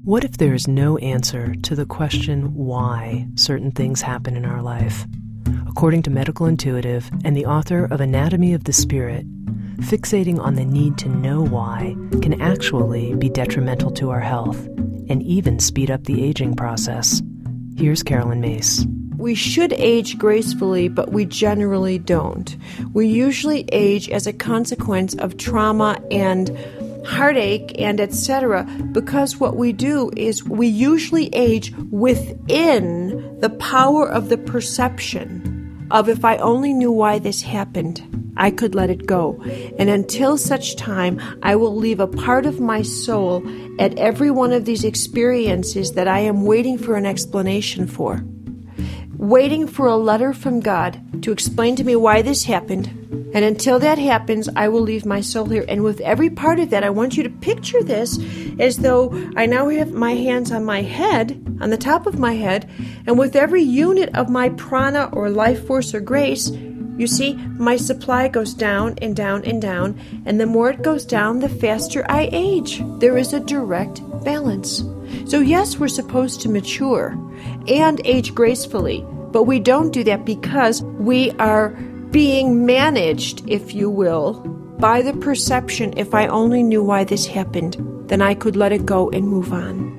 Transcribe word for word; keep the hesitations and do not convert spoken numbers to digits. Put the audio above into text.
What if there is no answer to the question why certain things happen in our life? According to Medical Intuitive and the author of Anatomy of the Spirit, fixating on the need to know why can actually be detrimental to our health and even speed up the aging process. Here's Carolyn Mace. We should age gracefully, but we generally don't. We usually age as a consequence of trauma and heartache and et cetera, because what we do is we usually age within the power of the perception of, if I only knew why this happened, I could let it go. And until such time, I will leave a part of my soul at every one of these experiences that I am waiting for an explanation for. Waiting for a letter from God to explain to me why this happened. And until that happens, I will leave my soul here. And with every part of that, I want you to picture this as though I now have my hands on my head, on the top of my head, and with every unit of my prana or life force or grace, you see, my supply goes down and down and down, and the more it goes down, the faster I age. There is a direct balance. So yes, we're supposed to mature and age gracefully, but we don't do that because we are being managed, if you will, by the perception, if I only knew why this happened, then I could let it go and move on.